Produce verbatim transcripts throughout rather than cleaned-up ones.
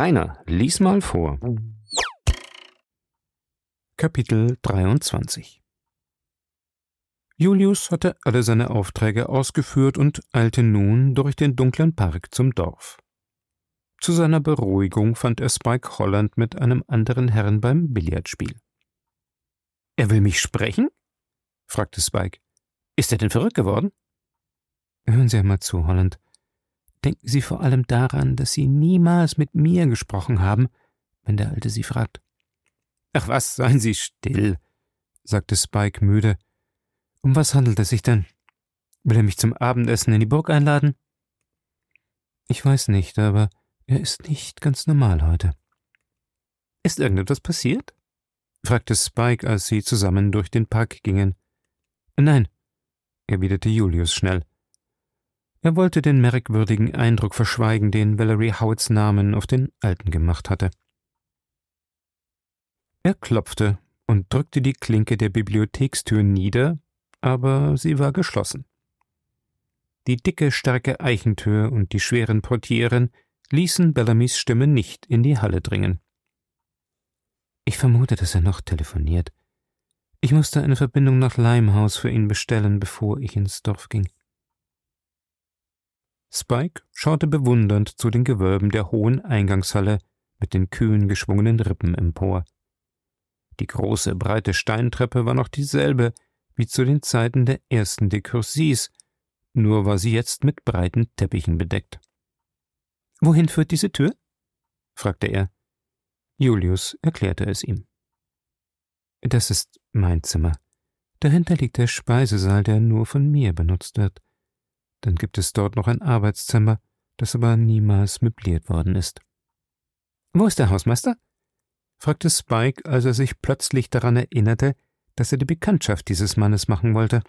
Rainer, lies mal vor. Kapitel dreiundzwanzig. Julius hatte alle seine Aufträge ausgeführt und eilte nun durch den dunklen Park zum Dorf. Zu seiner Beruhigung fand er Spike Holland mit einem anderen Herrn beim Billardspiel. »Er will mich sprechen?« fragte Spike. »Ist er denn verrückt geworden?« »Hören Sie einmal zu, Holland. Denken Sie vor allem daran, dass Sie niemals mit mir gesprochen haben, wenn der Alte Sie fragt.« »Ach was, seien Sie still«, sagte Spike müde. »Um was handelt es sich denn? Will er mich zum Abendessen in die Burg einladen?« »Ich weiß nicht, aber er ist nicht ganz normal heute.« »Ist irgendetwas passiert?« fragte Spike, als sie zusammen durch den Park gingen. »Nein«, erwiderte Julius schnell. Er wollte den merkwürdigen Eindruck verschweigen, den Valerie Howards Namen auf den Alten gemacht hatte. Er klopfte und drückte die Klinke der Bibliothekstür nieder, aber sie war geschlossen. Die dicke, starke Eichentür und die schweren Portieren ließen Bellamys Stimme nicht in die Halle dringen. »Ich vermute, dass er noch telefoniert. Ich musste eine Verbindung nach Limehouse für ihn bestellen, bevor ich ins Dorf ging.« Spike schaute bewundernd zu den Gewölben der hohen Eingangshalle mit den kühn geschwungenen Rippen empor. Die große, breite Steintreppe war noch dieselbe wie zu den Zeiten der ersten de Courcys, nur war sie jetzt mit breiten Teppichen bedeckt. »Wohin führt diese Tür?« fragte er. Julius erklärte es ihm. »Das ist mein Zimmer. Dahinter liegt der Speisesaal, der nur von mir benutzt wird. Dann gibt es dort noch ein Arbeitszimmer, das aber niemals möbliert worden ist.« »Wo ist der Hausmeister?« fragte Spike, als er sich plötzlich daran erinnerte, dass er die Bekanntschaft dieses Mannes machen wollte.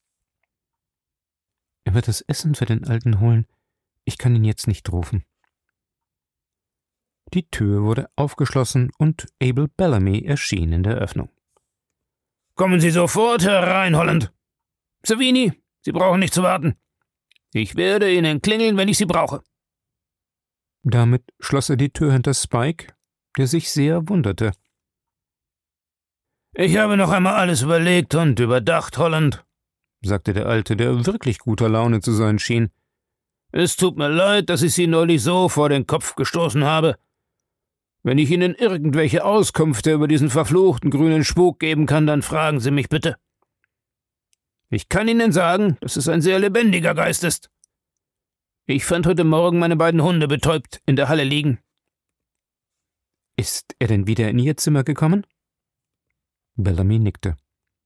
»Er wird das Essen für den Alten holen. Ich kann ihn jetzt nicht rufen.« Die Tür wurde aufgeschlossen und Abel Bellamy erschien in der Öffnung. »Kommen Sie sofort herein, Holland. Savini, Sie brauchen nicht zu warten. Ich werde Ihnen klingeln, wenn ich Sie brauche.« Damit schloss er die Tür hinter Spike, der sich sehr wunderte. »Ich habe noch einmal alles überlegt und überdacht, Holland«, sagte der Alte, der wirklich guter Laune zu sein schien. »Es tut mir leid, dass ich Sie neulich so vor den Kopf gestoßen habe. Wenn ich Ihnen irgendwelche Auskünfte über diesen verfluchten grünen Spuk geben kann, dann fragen Sie mich bitte. Ich kann Ihnen sagen, dass es ein sehr lebendiger Geist ist. Ich fand heute Morgen meine beiden Hunde betäubt in der Halle liegen.« »Ist er denn wieder in Ihr Zimmer gekommen?« Bellamy nickte.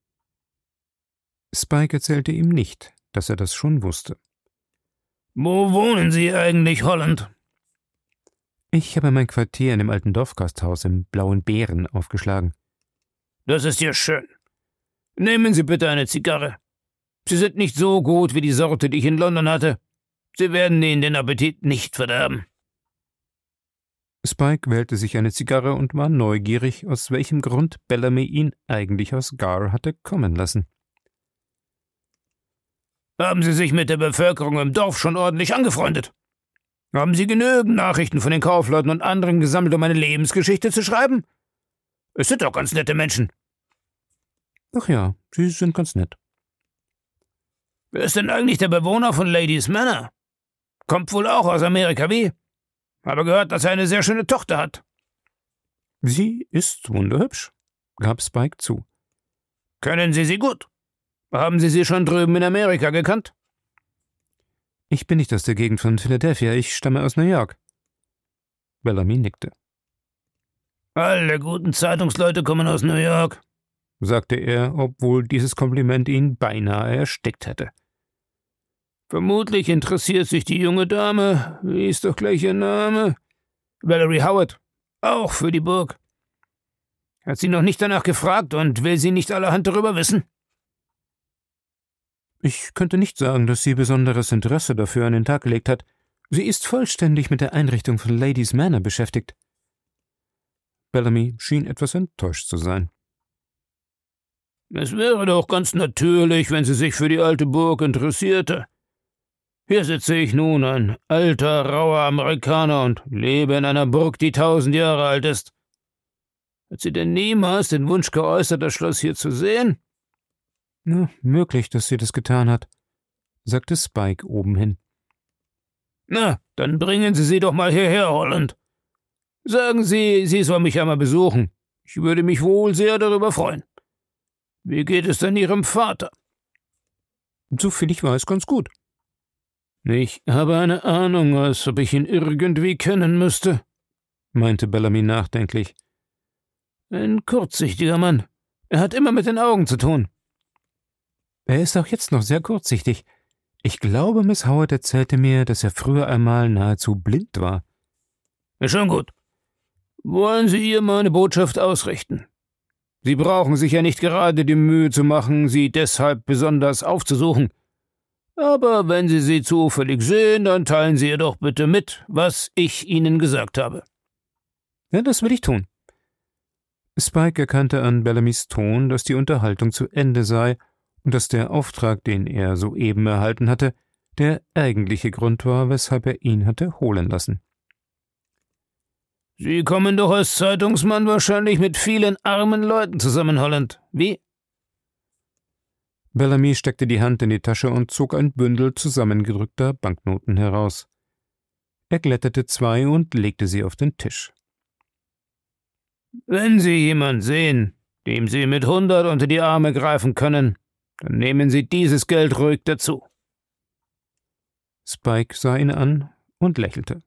Spike erzählte ihm nicht, dass er das schon wusste. »Wo wohnen Sie eigentlich, Holland?« »Ich habe mein Quartier in dem alten Dorfgasthaus im Blauen Bären aufgeschlagen.« »Das ist ja schön. Nehmen Sie bitte eine Zigarre. Sie sind nicht so gut wie die Sorte, die ich in London hatte. Sie werden Ihnen den Appetit nicht verderben.« Spike wählte sich eine Zigarre und war neugierig, aus welchem Grund Bellamy ihn eigentlich aus Gar hatte kommen lassen. »Haben Sie sich mit der Bevölkerung im Dorf schon ordentlich angefreundet? Haben Sie genügend Nachrichten von den Kaufleuten und anderen gesammelt, um eine Lebensgeschichte zu schreiben? Es sind doch ganz nette Menschen.« »Ach ja, Sie sind ganz nett.« »Wer ist denn eigentlich der Bewohner von Ladies Manor? Kommt wohl auch aus Amerika, wie? Habe gehört, dass er eine sehr schöne Tochter hat.« »Sie ist wunderhübsch«, gab Spike zu. »Können Sie sie gut? Haben Sie sie schon drüben in Amerika gekannt?« »Ich bin nicht aus der Gegend von Philadelphia, ich stamme aus New York.« Bellamy nickte. »Alle guten Zeitungsleute kommen aus New York«, sagte er, obwohl dieses Kompliment ihn beinahe erstickt hätte. »Vermutlich interessiert sich die junge Dame, wie ist doch gleich ihr Name? Valerie Howard, auch für die Burg. Hat sie noch nicht danach gefragt und will sie nicht allerhand darüber wissen?« »Ich könnte nicht sagen, dass sie besonderes Interesse dafür an den Tag gelegt hat. Sie ist vollständig mit der Einrichtung von Ladies Manor beschäftigt.« Bellamy schien etwas enttäuscht zu sein. »Es wäre doch ganz natürlich, wenn sie sich für die alte Burg interessierte. Hier sitze ich nun, ein alter, rauer Amerikaner, und lebe in einer Burg, die tausend Jahre alt ist. Hat sie denn niemals den Wunsch geäußert, das Schloss hier zu sehen?« »Na, möglich, dass sie das getan hat«, sagte Spike obenhin. »Na, dann bringen Sie sie doch mal hierher, Holland. Sagen Sie, sie soll mich einmal besuchen. Ich würde mich wohl sehr darüber freuen. Wie geht es denn Ihrem Vater?« »Soviel ich weiß, ganz gut.« »Ich habe eine Ahnung, als ob ich ihn irgendwie kennen müsste«, meinte Bellamy nachdenklich. »Ein kurzsichtiger Mann. Er hat immer mit den Augen zu tun.« »Er ist auch jetzt noch sehr kurzsichtig. Ich glaube, Miss Howard erzählte mir, dass er früher einmal nahezu blind war.« »Schon gut. Wollen Sie ihr meine Botschaft ausrichten? Sie brauchen sich ja nicht gerade die Mühe zu machen, sie deshalb besonders aufzusuchen. Aber wenn Sie sie zufällig sehen, dann teilen Sie ihr doch bitte mit, was ich Ihnen gesagt habe.« »Ja, das will ich tun.« Spike erkannte an Bellamys Ton, dass die Unterhaltung zu Ende sei und dass der Auftrag, den er soeben erhalten hatte, der eigentliche Grund war, weshalb er ihn hatte holen lassen. »Sie kommen doch als Zeitungsmann wahrscheinlich mit vielen armen Leuten zusammen, Holland. Wie?« Bellamy steckte die Hand in die Tasche und zog ein Bündel zusammengedrückter Banknoten heraus. Er glättete zwei und legte sie auf den Tisch. »Wenn Sie jemand sehen, dem Sie mit hundert unter die Arme greifen können, dann nehmen Sie dieses Geld ruhig dazu.« Spike sah ihn an und lächelte.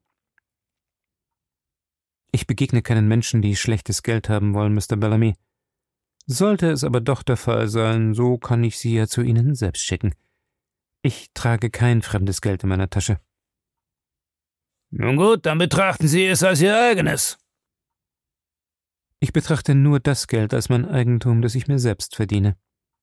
»Ich begegne keinen Menschen, die schlechtes Geld haben wollen, Mister Bellamy. Sollte es aber doch der Fall sein, so kann ich Sie ja zu Ihnen selbst schicken. Ich trage kein fremdes Geld in meiner Tasche.« »Nun gut, dann betrachten Sie es als Ihr eigenes.« »Ich betrachte nur das Geld als mein Eigentum, das ich mir selbst verdiene.«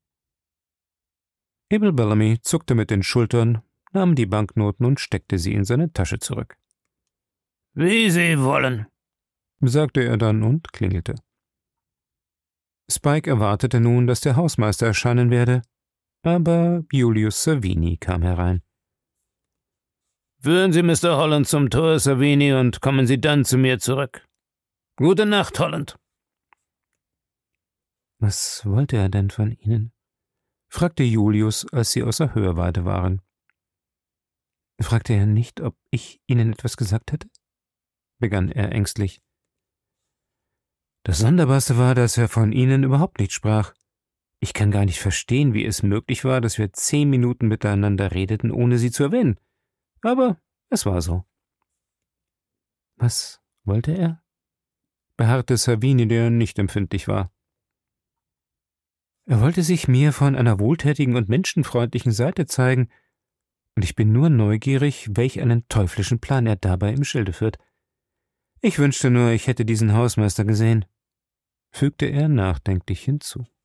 Abel Bellamy zuckte mit den Schultern, nahm die Banknoten und steckte sie in seine Tasche zurück. »Wie Sie wollen«, sagte er dann und klingelte. Spike erwartete nun, dass der Hausmeister erscheinen werde, aber Julius Savini kam herein. »Führen Sie Mister Holland zum Tor, Savini, und kommen Sie dann zu mir zurück. Gute Nacht, Holland.« »Was wollte er denn von Ihnen?« fragte Julius, als sie außer Hörweite waren. »Fragte er nicht, ob ich Ihnen etwas gesagt hätte?« begann er ängstlich. »Das Sonderbarste war, dass er von Ihnen überhaupt nicht sprach. Ich kann gar nicht verstehen, wie es möglich war, dass wir zehn Minuten miteinander redeten, ohne Sie zu erwähnen. Aber es war so.« »Was wollte er?« beharrte Savini, der nicht empfindlich war. »Er wollte sich mir von einer wohltätigen und menschenfreundlichen Seite zeigen, und ich bin nur neugierig, welch einen teuflischen Plan er dabei im Schilde führt. Ich wünschte nur, ich hätte diesen Hausmeister gesehen«, fügte er nachdenklich hinzu.